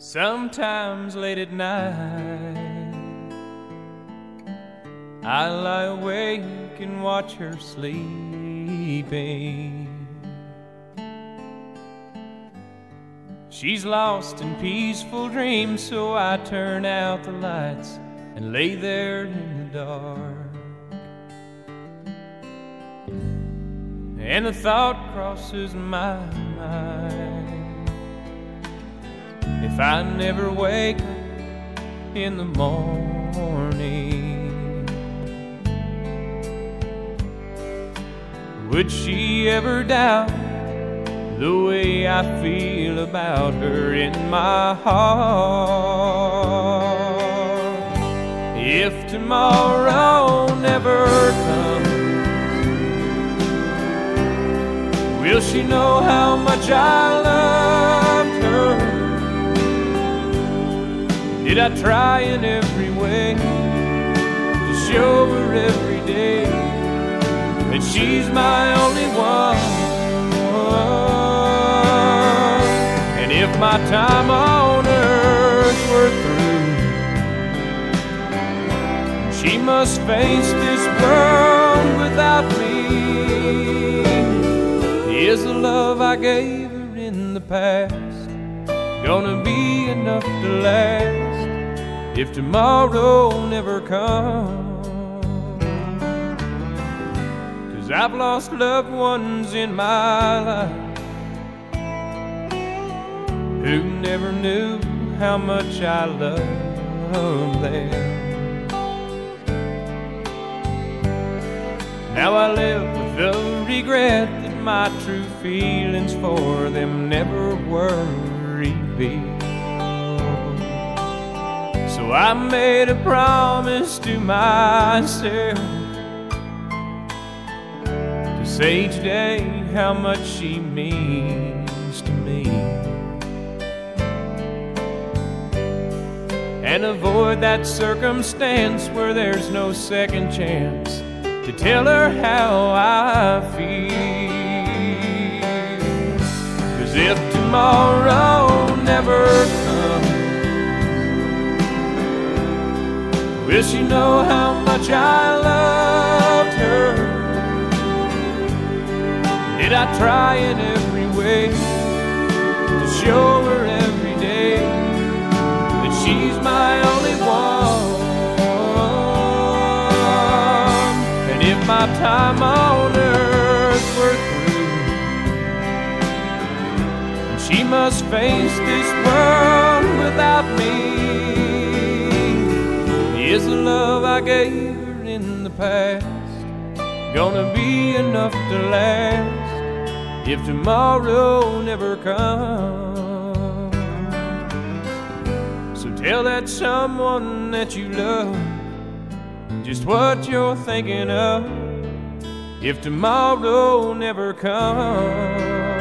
Sometimes late at night I lie awake and watch her sleeping. She's lost in peaceful dreams, so I turn out the lights and lay there in the dark. And the thought crosses my mind, if I never wake up in the morning, would she ever doubt the way I feel about her in my heart? If tomorrow never comes, will she know how much I loved her? Did I try in every way to show her every day that she's my only one? And if my time on earth were through, she must face this world without me, is the love I gave her in the past gonna be enough to last if tomorrow never comes? 'Cause I've lost loved ones in my life who never knew how much I loved them. Now I live with the regret that my true feelings for them never were revealed. So I made a promise to myself to say each day how much she means to me, and avoid that circumstance where there's no second chance to tell her how I feel. 'Cause if tomorrow never comes, will she know how much I loved her? Did I try in every way to show her every day that she's my only one? And if my time on earth were through, she must face this world without me, is the love I gave her in the past gonna be enough to last if tomorrow never comes? So tell that someone that you love just what you're thinking of if tomorrow never comes.